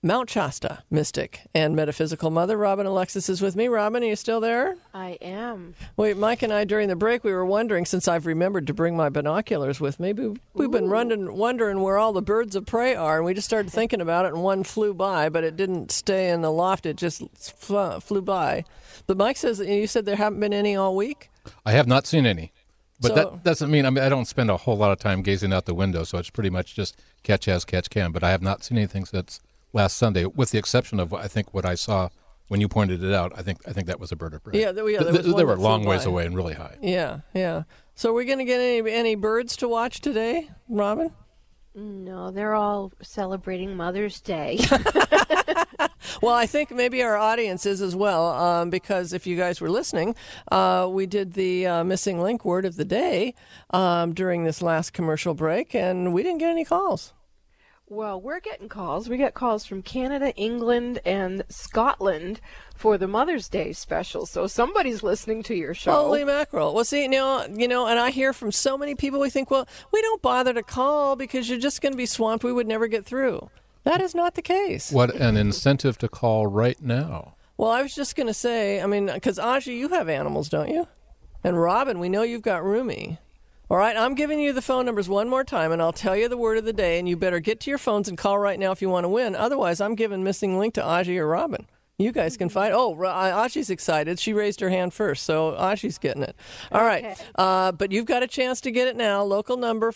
Mount Shasta mystic and metaphysical mother, Robin Alexis, is with me. Robin, are you still there? I am. Wait, Mike and I, during the break, we were wondering, since I've remembered to bring my binoculars with me, we've been wondering where all the birds of prey are, and we just started thinking about it, and one flew by, but it didn't stay in the loft. It just flew by. But Mike says, you said there haven't been any all week? I have not seen any. But So- that doesn't mean, I don't spend a whole lot of time gazing out the window, so it's pretty much just catch as catch can. But I have not seen anything since last Sunday, with the exception of, I think, what I saw when you pointed it out. I think that was a bird of prey. Yeah, there was one they were that a long flew ways by. away and really high. Yeah. So are we going to get any birds to watch today, Robin? No, they're all celebrating Mother's Day. Well, I think maybe our audience is as well, because if you guys were listening, we did the missing link word of the day during this last commercial break, and we didn't get any calls. Well, we're getting calls. We get calls from Canada, England, and Scotland for the Mother's Day special. So somebody's listening to your show. Holy mackerel. Well, see, you know, and I hear from so many people, we think, well, we don't bother to call because you're just going to be swamped. We would never get through. That is not the case. What an incentive to call right now. Well, I was just going to say, I mean, because Aji, you have animals, don't you? And Robin, we know you've got Rumi. All right, I'm giving you the phone numbers one more time, and I'll tell you the word of the day, and you better get to your phones and call right now if you want to win. Otherwise, I'm giving missing link to Aji or Robin. You guys can find. Oh, Aji's excited. She raised her hand first, so Aji's getting it. All right, but you've got a chance to get it now. Local number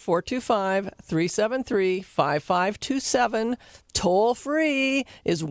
425-373-5527. Toll free is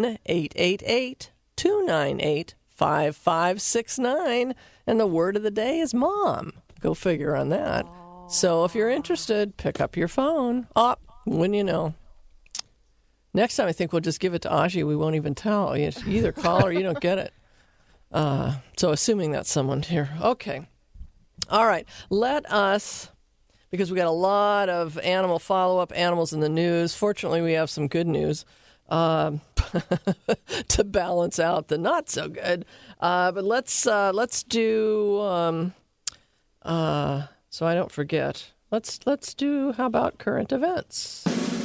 1-888-298-5569, and the word of the day is mom. Go figure on that. So if you're interested, pick up your phone. When you know. Next time, I think we'll just give it to Aji. We won't even tell. You either call or you don't get it. So assuming that's someone here. Okay. All right. Let us, because we got a lot of animal follow-up, animals in the news. Fortunately, we have some good news to balance out the not so good. But let's do. So I don't forget. Let's do. How about current events?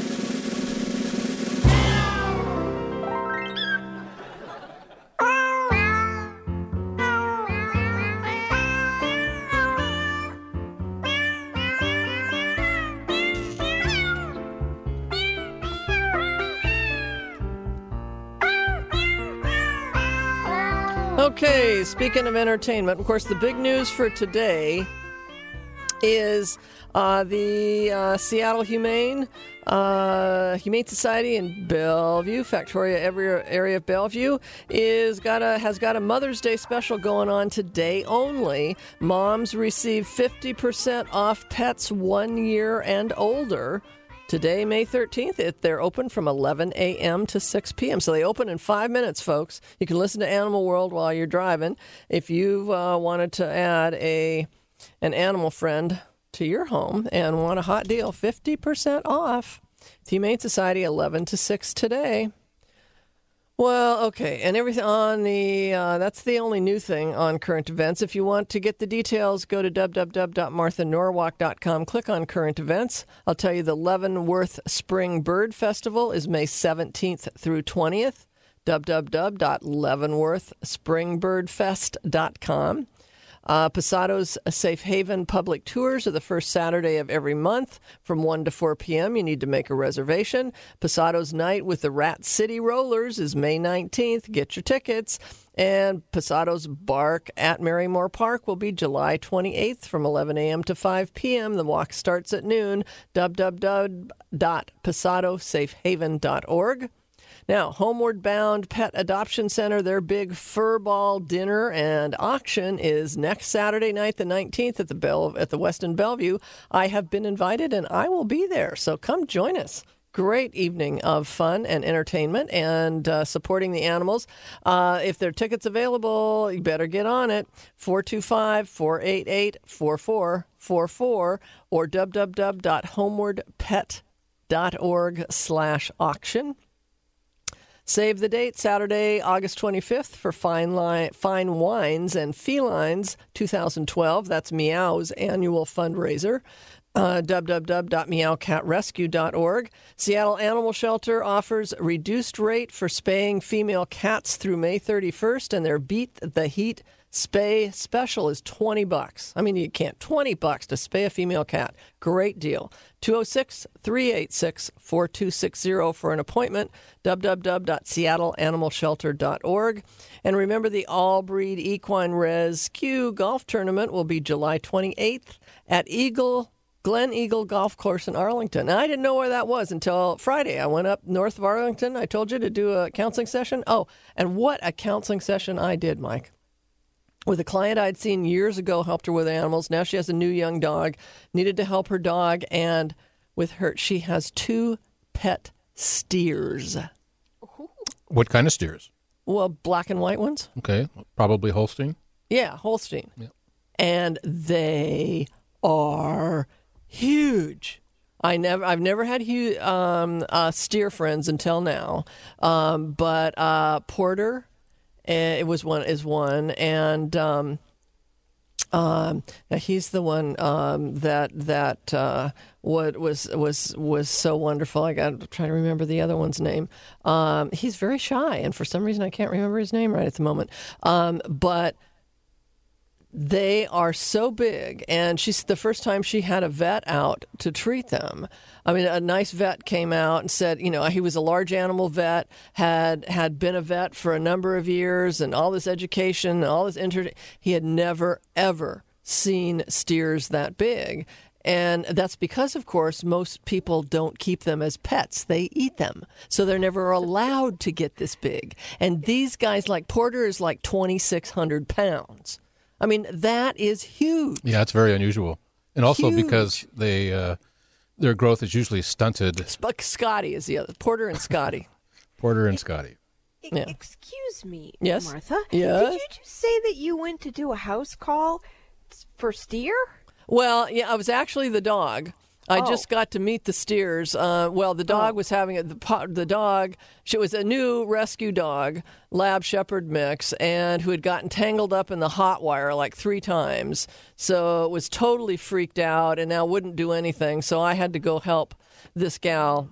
Okay, speaking of entertainment, of course, the big news for today is the Seattle Humane Society in Bellevue, Factoria area of Bellevue, has got a Mother's Day special going on today only. Moms receive 50% off pets 1 year and older. Today, May 13th, they're open from 11 a.m. to 6 p.m. So they open in 5 minutes, folks. You can listen to Animal World while you're driving. If you've wanted to add an animal friend to your home and want a hot deal, 50% off. Humane Society, 11 to 6 today. Well, okay, and everything on the, that's the only new thing on current events. If you want to get the details, go to www.marthanorwalk.com, click on current events. I'll tell you the Leavenworth Spring Bird Festival is May 17th through 20th, www.leavenworthspringbirdfest.com. Posado's Safe Haven public tours are the first Saturday of every month from 1 to 4 p.m. You need to make a reservation. Posado's Night with the Rat City Rollers is May 19th. Get your tickets. And Posado's Bark at Marymore Park will be July 28th from 11 a.m. to 5 p.m. The walk starts at noon. www.posadosafehaven.org. Now, Homeward Bound Pet Adoption Center, their big furball dinner and auction is next Saturday night, the 19th, at the Westin Bellevue. I have been invited, and I will be there, so come join us. Great evening of fun and entertainment and supporting the animals. If there are tickets available, you better get on it. 425-488-4444 or www.homewardpet.org/auction. Save the date, Saturday, August 25th, for Fine Wines and Felines 2012. That's Meow's annual fundraiser. www.meowcatrescue.org. Seattle Animal Shelter offers reduced rate for spaying female cats through May 31st, and their Beat the Heat spay special is $20. I mean, you can't. $20 to spay a female cat. Great deal. 206-386-4260 for an appointment. www.seattleanimalshelter.org. And remember, the All-Breed Equine Rescue Golf Tournament will be July 28th at Glen Eagle Golf Course in Arlington. Now, I didn't know where that was until Friday. I went up north of Arlington. I told you to do a counseling session. Oh, and what a counseling session I did, Mike. With a client I'd seen years ago, helped her with animals. Now she has a new young dog, needed to help her dog, and with her, she has 2 pet steers. What kind of steers? Well, black and white ones. Okay, probably Holstein. Yeah, Holstein. Yep. And they are huge. I've never had huge steer friends until now, but Porter. Is one, and he's the one that was so wonderful. I got to try to remember the other one's name. He's very shy, and for some reason I can't remember his name right at the moment. But they are so big, and she's the first time she had a vet out to treat them. I mean, a nice vet came out and said, he was a large animal vet, had been a vet for a number of years, and all this education, and all this he had never, ever seen steers that big. And that's because, of course, most people don't keep them as pets. They eat them. So they're never allowed to get this big. And these guys, like Porter, is like 2,600 pounds. I mean, that is huge. Yeah, it's very unusual. And also Huge. because their growth is usually stunted. Scotty is the other. Porter and Scotty. Porter and Scotty. Yeah. Excuse me, Yes? Martha. Yes? Did you just say that you went to do a house call for steer? Well, yeah, I was actually the dog. I just got to meet the steers. The dog was having the dog. She was a new rescue dog, Lab Shepherd mix, and who had gotten tangled up in the hot wire like 3 times. So it was totally freaked out and now wouldn't do anything. So I had to go help this gal,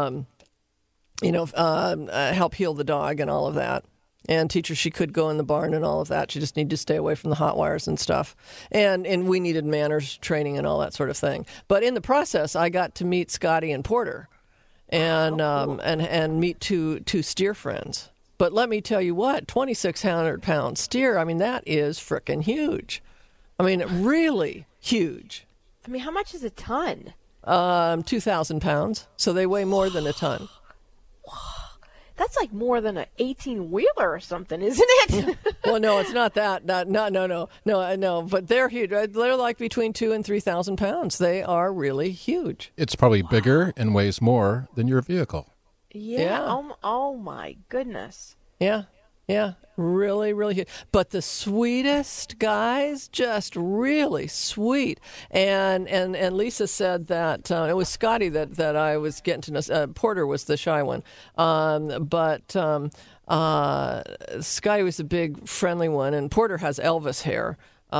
help heal the dog and all of that. And teach her she could go in the barn and all of that. She just needed to stay away from the hot wires and stuff. And we needed manners training and all that sort of thing. But in the process, I got to meet Scotty and Porter and and meet two steer friends. But let me tell you what, 2,600-pound steer, I mean, that is frickin' huge. I mean, really huge. I mean, how much is a ton? 2,000 pounds. So they weigh more than a ton. That's like more than an 18-wheeler or something, isn't it? Well, no, it's not that. No. But they're huge. They're like between 2,000 and 3,000 pounds. They are really huge. It's probably bigger and weighs more than your vehicle. Yeah. Oh my goodness. Yeah. Really, really huge. But the sweetest guys, just really sweet. And Lisa said that it was Scotty that I was getting to know. Porter was the shy one. But Scotty was the big, friendly one. And Porter has Elvis hair.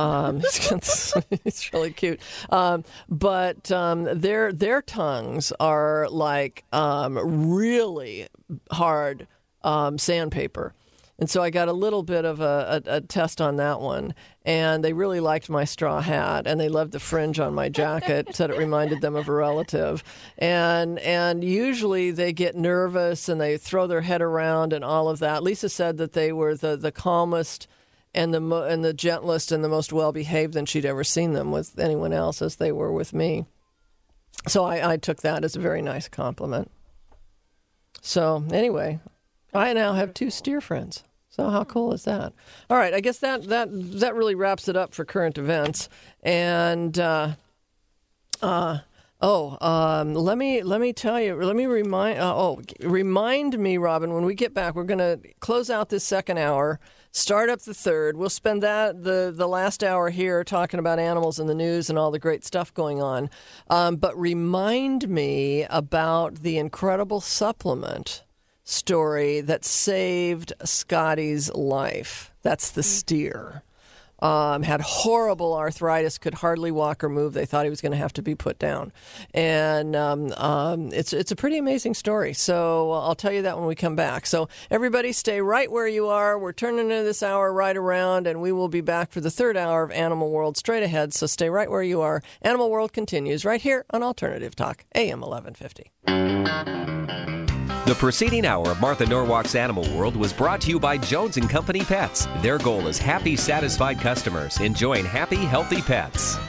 It's really cute. But their tongues are like really hard sandpaper. And so I got a little bit of a test on that one. And they really liked my straw hat, and they loved the fringe on my jacket, said it reminded them of a relative. And usually they get nervous and they throw their head around and all of that. Lisa said that they were the calmest and the gentlest and the most well-behaved than she'd ever seen them with anyone else as they were with me. So I took that as a very nice compliment. So anyway, I now have 2 steer friends. So how cool is that? All right, I guess that really wraps it up for current events. And let me tell you. Let me remind me, Robin. When we get back, we're going to close out this second hour, start up the third. We'll spend the last hour here talking about animals in the news and all the great stuff going on. But remind me about the incredible supplement story that saved Scotty's life. That's the steer. had horrible arthritis, could hardly walk or move. They thought he was going to have to be put down. And it's a pretty amazing story. So I'll tell you that when we come back. So everybody stay right where you are. We're turning into this hour right around, and we will be back for the third hour of Animal World straight ahead. So stay right where you are. Animal World continues right here on Alternative Talk, AM 1150. The preceding hour of Martha Norwalk's Animal World was brought to you by Jones & Company Pets. Their goal is happy, satisfied customers enjoying happy, healthy pets.